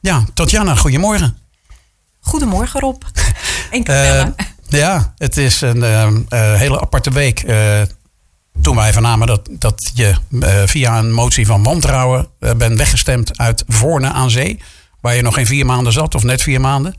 Ja, Tatjana, goedemorgen. Goedemorgen Rob. En Capelle. Ja, het is een hele aparte week. Toen wij vernamen dat je via een motie van wantrouwen bent weggestemd uit Voorne aan Zee. Waar je nog geen 4 maanden zat, of net 4 maanden.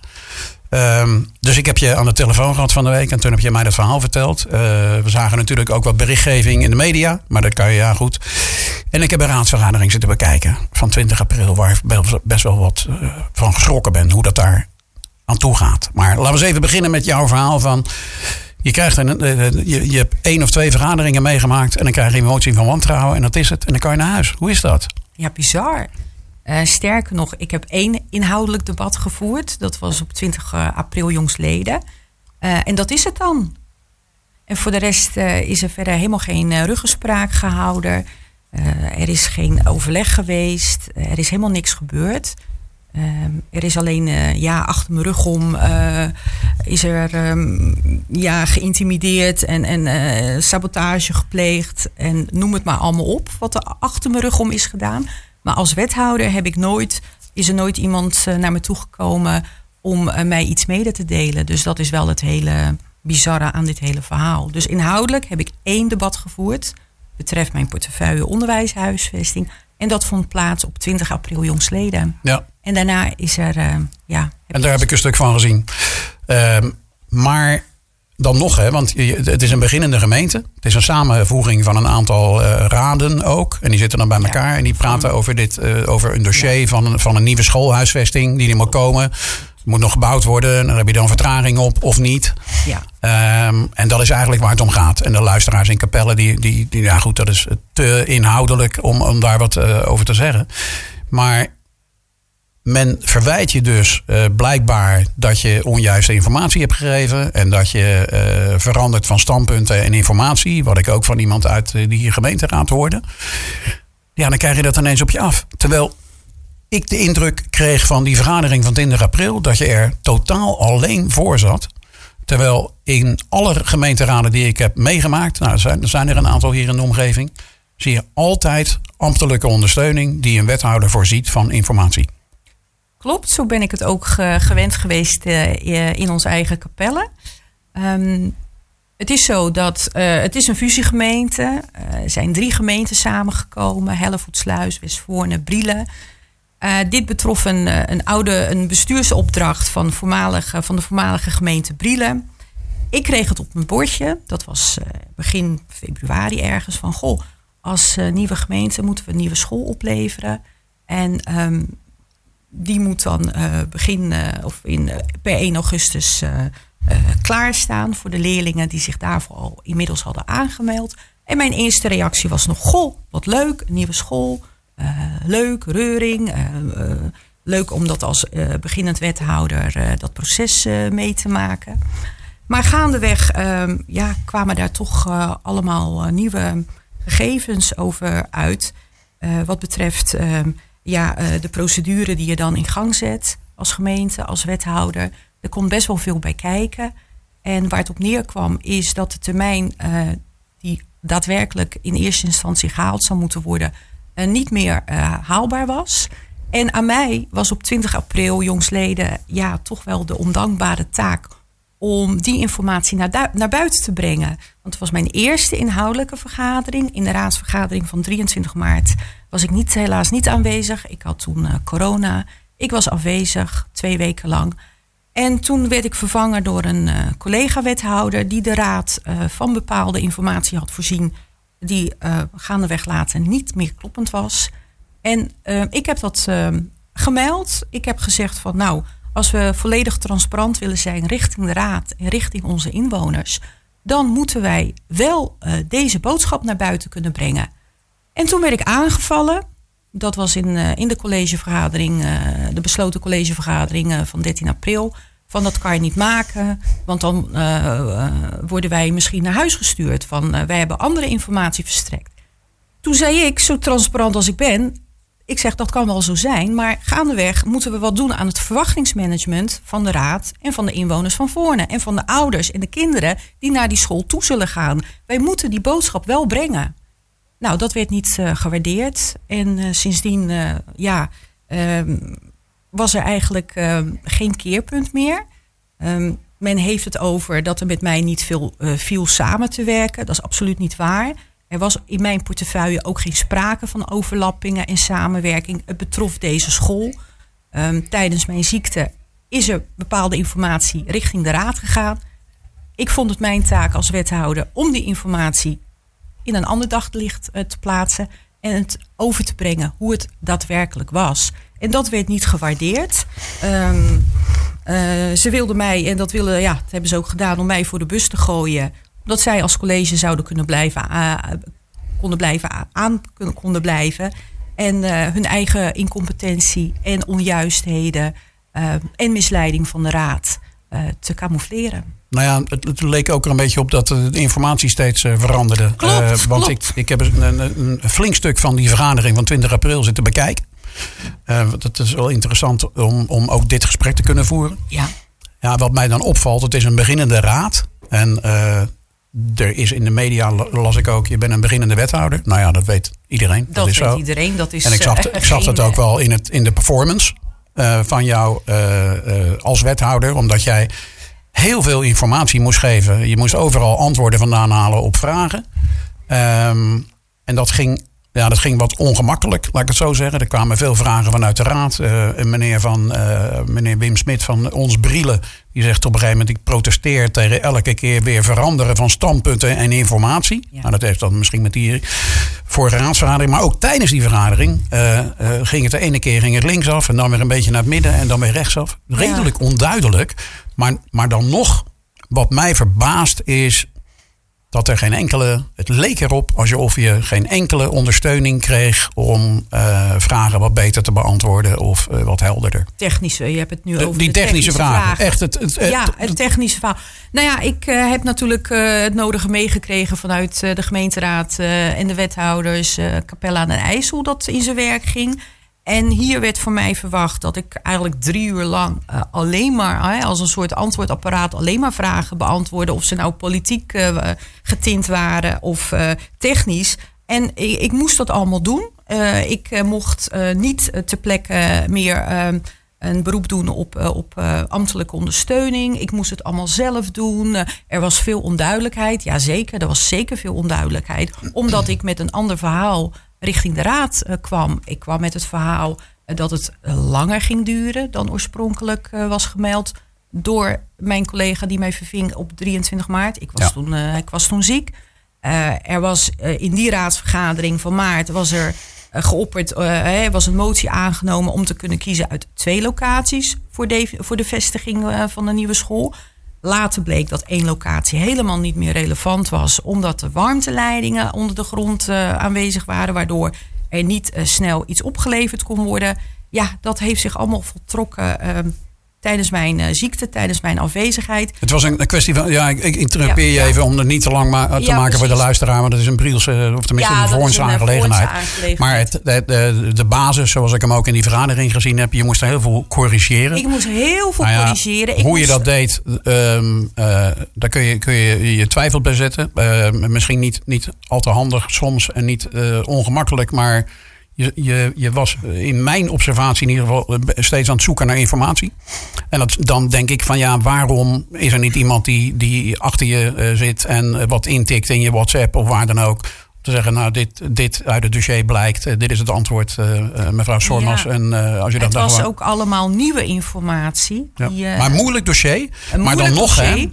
Dus ik heb je aan de telefoon gehad van de week. En toen heb je mij dat verhaal verteld. We zagen natuurlijk ook wat berichtgeving in de media. Maar dat kan je, ja goed. En ik heb een raadsvergadering zitten bekijken. Van 20 april. Waar ik best wel wat van geschrokken ben. Hoe dat daar aan toe gaat. Maar laten we eens even beginnen met jouw verhaal van... Je krijgt je hebt 1 of 2 vergaderingen meegemaakt. En dan krijg je een motie van wantrouwen. En dat is het. En dan kan je naar huis. Hoe is dat? Ja, bizar. Sterker nog, ik heb 1 inhoudelijk debat gevoerd. Dat was op 20 april jongstleden. En dat is het dan. En voor de rest is er verder helemaal geen ruggespraak gehouden. Er is geen overleg geweest. Er is helemaal niks gebeurd. Er is alleen achter mijn rug om is er geïntimideerd en sabotage gepleegd. En noem het maar allemaal op wat er achter mijn rug om is gedaan. Maar als wethouder is er nooit iemand naar me toegekomen om mij iets mede te delen. Dus dat is wel het hele bizarre aan dit hele verhaal. Dus inhoudelijk heb ik 1 debat gevoerd. Betreft mijn portefeuille onderwijshuisvesting. En dat vond plaats op 20 april jongstleden. Ja. En daarna is er... en daar heb ik een stuk van gezien. Maar dan nog, hè, want het is een beginnende gemeente. Het is een samenvoeging van een aantal raden ook. En die zitten dan bij elkaar. En die praten over een dossier van een nieuwe schoolhuisvesting. Die er moet komen. Het moet nog gebouwd worden. En daar heb je dan vertraging op of niet. Ja. En dat is eigenlijk waar het om gaat. En de luisteraars in Capelle, dat is te inhoudelijk om daar wat over te zeggen. Maar men verwijt je dus blijkbaar dat je onjuiste informatie hebt gegeven. En dat je verandert van standpunten en informatie. Wat ik ook van iemand uit die gemeenteraad hoorde. Ja, dan krijg je dat ineens op je af. Terwijl ik de indruk kreeg van die vergadering van 20 april... dat je er totaal alleen voor zat. Terwijl in alle gemeenteraden die ik heb meegemaakt... er zijn er een aantal hier in de omgeving... zie je altijd ambtelijke ondersteuning... die een wethouder voorziet van informatie. Klopt, zo ben ik het ook gewend geweest in onze eigen Capelle. Het is zo dat het is een fusiegemeente. Er zijn 3 gemeenten samengekomen. Hellevoetsluis, Westvoorne, Brielen. Dit betrof een bestuursopdracht van de voormalige gemeente Brielen. Ik kreeg het op mijn bordje. Dat was begin februari ergens. Van als nieuwe gemeente moeten we een nieuwe school opleveren. En die moet dan per 1 augustus klaarstaan voor de leerlingen die zich daarvoor al inmiddels hadden aangemeld. En mijn eerste reactie was nog, wat leuk, een nieuwe school. Leuk, reuring. Leuk om dat als beginnend wethouder dat proces mee te maken. Maar gaandeweg kwamen daar toch allemaal nieuwe gegevens over uit. Wat betreft de procedure die je dan in gang zet als gemeente, als wethouder. Er komt best wel veel bij kijken. En waar het op neerkwam is dat de termijn die daadwerkelijk in eerste instantie gehaald zou moeten worden... niet meer haalbaar was. En aan mij was op 20 april jongstleden toch wel de ondankbare taak om die informatie naar buiten te brengen. Want het was mijn eerste inhoudelijke vergadering. In de raadsvergadering van 23 maart was ik helaas niet aanwezig. Ik had toen corona. Ik was afwezig 2 weken lang. En toen werd ik vervangen door een collega-wethouder die de raad van bepaalde informatie had voorzien die gaandeweg later niet meer kloppend was. En ik heb dat gemeld. Ik heb gezegd van als we volledig transparant willen zijn richting de raad en richting onze inwoners, dan moeten wij wel deze boodschap naar buiten kunnen brengen. En toen werd ik aangevallen. Dat was in de collegevergadering, de besloten collegevergadering van 13 april. Van dat kan je niet maken, want dan worden wij misschien naar huis gestuurd. Van wij hebben andere informatie verstrekt. Toen zei ik, zo transparant als ik ben, ik zeg dat kan wel zo zijn, maar gaandeweg moeten we wat doen aan het verwachtingsmanagement van de raad en van de inwoners van Voorne en van de ouders en de kinderen die naar die school toe zullen gaan. Wij moeten die boodschap wel brengen. Dat werd niet gewaardeerd en sindsdien was er eigenlijk geen keerpunt meer. Men heeft het over dat er met mij niet veel viel samen te werken. Dat is absoluut niet waar. Er was in mijn portefeuille ook geen sprake van overlappingen en samenwerking. Het betrof deze school. Tijdens mijn ziekte is er bepaalde informatie richting de raad gegaan. Ik vond het mijn taak als wethouder om die informatie in een ander daglicht te plaatsen en het over te brengen hoe het daadwerkelijk was. En dat werd niet gewaardeerd. Ze wilden mij, en dat hebben ze ook gedaan, om mij voor de bus te gooien. Omdat zij als college zouden konden blijven. En hun eigen incompetentie en onjuistheden en misleiding van de raad te camoufleren. Nou ja, het leek ook er een beetje op dat de informatie steeds veranderde. Klopt. Ik heb een flink stuk van die vergadering van 20 april zitten bekijken. Dat is wel interessant om ook dit gesprek te kunnen voeren. Ja, wat mij dan opvalt, het is een beginnende raad. En er is in de media, las ik ook, je bent een beginnende wethouder. Nou ja, dat weet iedereen. Dat is weet zo. Iedereen. Dat is, en ik zag dat ook wel in de performance van jou als wethouder. Omdat jij heel veel informatie moest geven. Je moest overal antwoorden vandaan halen op vragen. En dat ging wat ongemakkelijk, laat ik het zo zeggen. Er kwamen veel vragen vanuit de raad. Meneer Wim Smit van Ons Brielen, die zegt op een gegeven moment: ik protesteer tegen elke keer weer veranderen van standpunten en informatie. Ja. Nou, dat heeft dan misschien met die vorige raadsvergadering. Maar ook tijdens die vergadering ging het de ene keer linksaf en dan weer een beetje naar het midden en dan weer rechtsaf. Redelijk onduidelijk. Maar dan nog, wat mij verbaast is dat er het leek erop alsof je geen enkele ondersteuning kreeg om vragen wat beter te beantwoorden of wat helderder. Technische, je hebt het nu over die technische vragen. Echt het technische verhaal. Nou ja, ik heb natuurlijk het nodige meegekregen vanuit de gemeenteraad en de wethouders Capella aan den IJssel dat in zijn werk ging. En hier werd van mij verwacht dat ik eigenlijk 3 uur lang alleen maar als een soort antwoordapparaat alleen maar vragen beantwoordde. Of ze nou politiek getint waren of technisch. En ik moest dat allemaal doen. Ik mocht niet ter plekke meer een beroep doen op ambtelijke ondersteuning. Ik moest het allemaal zelf doen. Er was veel onduidelijkheid. Jazeker, er was zeker veel onduidelijkheid. Omdat ik met een ander verhaal richting de raad kwam. Ik kwam met het verhaal dat het langer ging duren dan oorspronkelijk was gemeld door mijn collega die mij verving op 23 maart. Ik was toen ziek. Er was in die raadsvergadering van maart was er geopperd, was een motie aangenomen om te kunnen kiezen uit 2 locaties voor de vestiging van de nieuwe school. Later bleek dat 1 locatie helemaal niet meer relevant was, omdat de warmteleidingen onder de grond aanwezig waren, waardoor er niet snel iets opgeleverd kon worden. Ja, dat heeft zich allemaal voltrokken tijdens mijn ziekte, tijdens mijn afwezigheid. Het was een kwestie van, ik interrupeer je even om het niet te lang te maken precies voor de luisteraar, want het is een Brielse, of tenminste een Voornse aangelegenheid. Maar de basis, zoals ik hem ook in die vergadering gezien heb, je moest heel veel corrigeren. Ik moest heel veel corrigeren. Hoe je dat deed, daar kun je twijfel bij zetten. Misschien niet al te handig soms en niet ongemakkelijk, maar je was in mijn observatie in ieder geval steeds aan het zoeken naar informatie. En dan denk ik van waarom is er niet iemand die achter je zit en wat intikt in je WhatsApp of waar dan ook. Te zeggen, nou dit uit het dossier blijkt, dit is het antwoord, mevrouw Sormas. Ja. En als je dat het was ook allemaal nieuwe informatie. Ja. Maar een moeilijk dossier. Maar dan nog,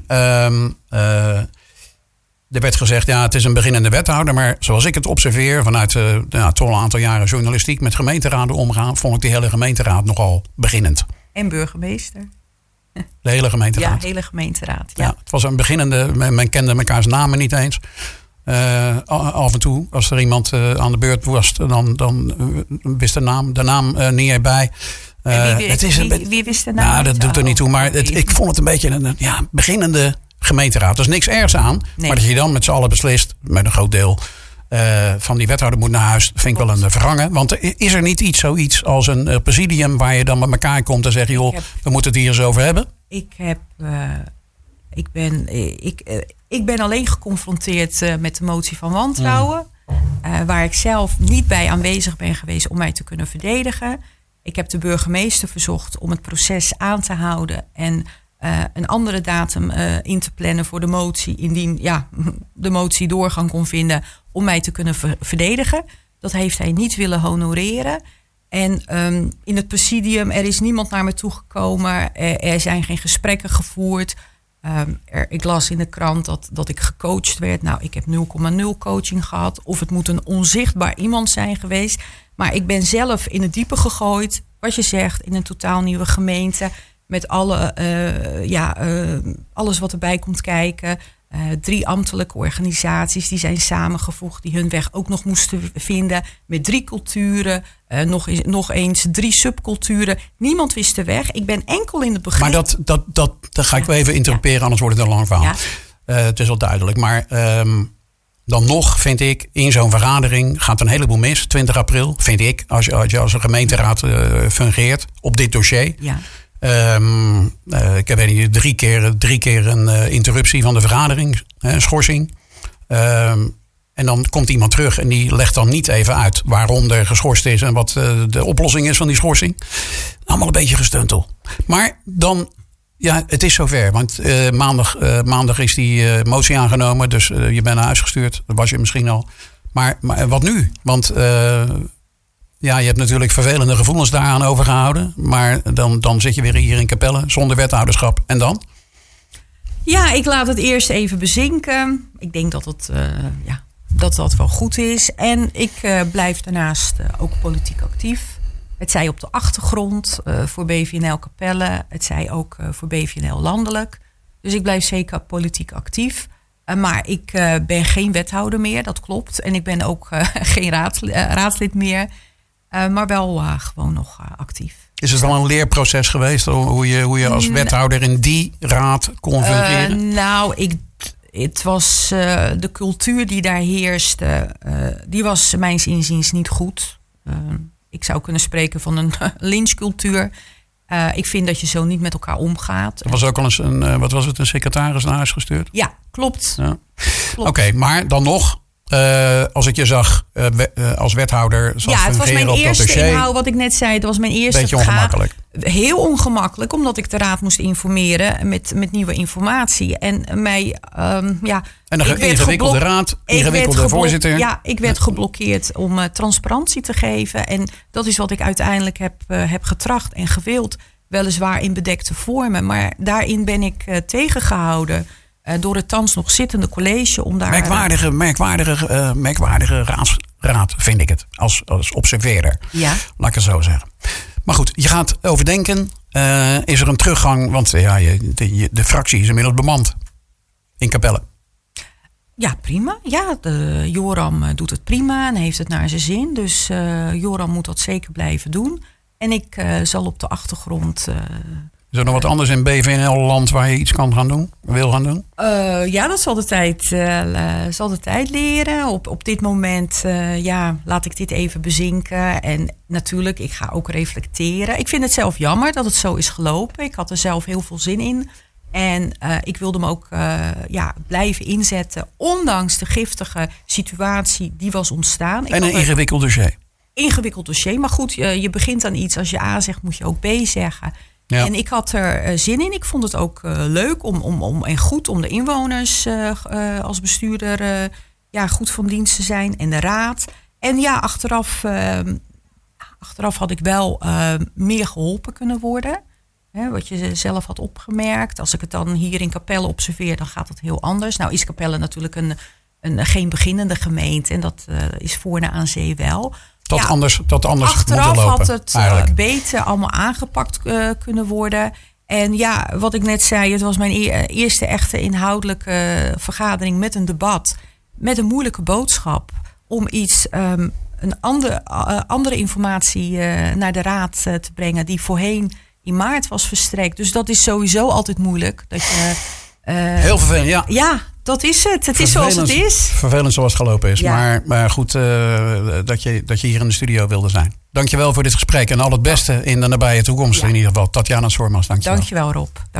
er werd gezegd, het is een beginnende wethouder. Maar zoals ik het observeer vanuit toch een aantal jaren journalistiek met gemeenteraden omgaan, vond ik die hele gemeenteraad nogal beginnend. En burgemeester. De hele gemeenteraad. Ja, de hele gemeenteraad. Ja. Het was een beginnende, men kende mekaars namen niet eens. Af en toe, als er iemand aan de beurt was, dan wist de naam niet erbij. Wie wist de naam? Nou, dat doet er niet toe. Maar ik vond het een beetje een beginnende gemeenteraad. Er is niks ergs aan. Nee. Maar dat je dan met z'n allen beslist, met een groot deel van die wethouder moet naar huis, vind ik wel een verrangen. Want is er niet zoiets als een presidium waar je dan met elkaar komt en zegt, joh, we moeten het hier eens over hebben? Ik ben alleen geconfronteerd met de motie van wantrouwen. Waar ik zelf niet bij aanwezig ben geweest om mij te kunnen verdedigen. Ik heb de burgemeester verzocht om het proces aan te houden en een andere datum in te plannen voor de motie, indien de motie doorgang kon vinden, om mij te kunnen verdedigen. Dat heeft hij niet willen honoreren. En in het presidium, er is niemand naar me toegekomen. Er zijn geen gesprekken gevoerd. Ik las in de krant dat ik gecoacht werd. Nou, ik heb 0,0 coaching gehad. Of het moet een onzichtbaar iemand zijn geweest. Maar ik ben zelf in het diepe gegooid. Wat je zegt, in een totaal nieuwe gemeente. Met alles wat erbij komt kijken. 3 ambtelijke organisaties die zijn samengevoegd. Die hun weg ook nog moesten vinden. Met 3 culturen. Nog eens 3 subculturen. Niemand wist de weg. Ik ben enkel in het begin. Maar dat ga ik wel even interrumperen. Anders wordt het een lang verhaal. Ja. Het is wel duidelijk. Maar dan nog vind ik, in zo'n vergadering gaat een heleboel mis. 20 april, vind ik. Als je als een gemeenteraad fungeert op dit dossier. Ja. Ik heb 3 keer een interruptie van de vergadering, een schorsing. En dan komt iemand terug en die legt dan niet even uit waarom er geschorst is en wat de oplossing is van die schorsing. Allemaal een beetje gestuntel. Maar dan, ja, het is zover. Want maandag is die motie aangenomen, dus je bent naar huis gestuurd. Dat was je misschien al. Maar wat nu? Want je hebt natuurlijk vervelende gevoelens daaraan overgehouden. Maar dan zit je weer hier in Capelle zonder wethouderschap. En dan? Ja, ik laat het eerst even bezinken. Ik denk dat wel goed is. En ik blijf daarnaast ook politiek actief. Het zij op de achtergrond voor BVNL Capelle. Het zij ook voor BVNL landelijk. Dus ik blijf zeker politiek actief. Maar ik ben geen wethouder meer, dat klopt. En ik ben ook geen raadslid meer. Maar wel gewoon nog actief. Is het al een leerproces geweest? Hoe je als wethouder in die raad kon fungeren? Het was de cultuur die daar heerste. Die was mijns inziens niet goed. Ik zou kunnen spreken van een lynchcultuur. Ik vind dat je zo niet met elkaar omgaat. Er was ook al eens een secretaris naar huis gestuurd? Ja, klopt. Ja. Oké, maar dan nog, als ik je zag als wethouder fungeren op dat dossier. Ja, het was mijn eerste inhoud, wat ik net zei. Het was mijn eerste beetje ongemakkelijk. Heel ongemakkelijk, omdat ik de raad moest informeren met nieuwe informatie. En mij, En een ingewikkelde raad, ingewikkelde voorzitter. Ja, ik werd geblokkeerd om transparantie te geven. En dat is wat ik uiteindelijk heb getracht en gewild. Weliswaar in bedekte vormen. Maar daarin ben ik tegengehouden door het thans nog zittende college. Om daar merkwaardige raadsraad vind ik het. Als observeerder. Ja. Laat ik het zo zeggen. Maar goed, je gaat overdenken. Is er een teruggang? Want de fractie is inmiddels bemand. In Capelle. Ja, prima. Ja, Joram doet het prima en heeft het naar zijn zin. Dus Joram moet dat zeker blijven doen. En ik zal op de achtergrond... Is er nog wat anders in BVNL-land waar je iets wil gaan doen? Ja, dat zal de tijd leren. Op dit moment laat ik dit even bezinken. En natuurlijk, ik ga ook reflecteren. Ik vind het zelf jammer dat het zo is gelopen. Ik had er zelf heel veel zin in. En ik wilde me ook blijven inzetten. Ondanks de giftige situatie die was ontstaan. En een ingewikkeld dossier. Ingewikkeld dossier. Maar goed, je begint aan iets. Als je A zegt, moet je ook B zeggen. Ja. En ik had er zin in. Ik vond het ook leuk en goed om de inwoners als bestuurder goed van dienst te zijn. En de raad. En ja, achteraf had ik wel meer geholpen kunnen worden. Wat je zelf had opgemerkt. Als ik het dan hier in Capelle observeer, dan gaat het heel anders. Nou is Capelle natuurlijk geen beginnende gemeente. En dat is Voorne aan Zee wel. Anders achteraf lopen, had het beter allemaal aangepakt kunnen worden. En ja, wat ik net zei, het was mijn eerste echte inhoudelijke vergadering met een debat. Met een moeilijke boodschap. Om een andere informatie naar de raad te brengen die voorheen in maart was verstrekt. Dus dat is sowieso altijd moeilijk. Dat je, heel vervelend, ja. Ja, dat is het. Het is zoals het is. Vervelend zoals het gelopen is. Ja. Maar goed dat je hier in de studio wilde zijn. Dankjewel voor dit gesprek. En al het beste in de nabije toekomst in ieder geval. Tatjana Soormans, dankjewel. Dankjewel Rob.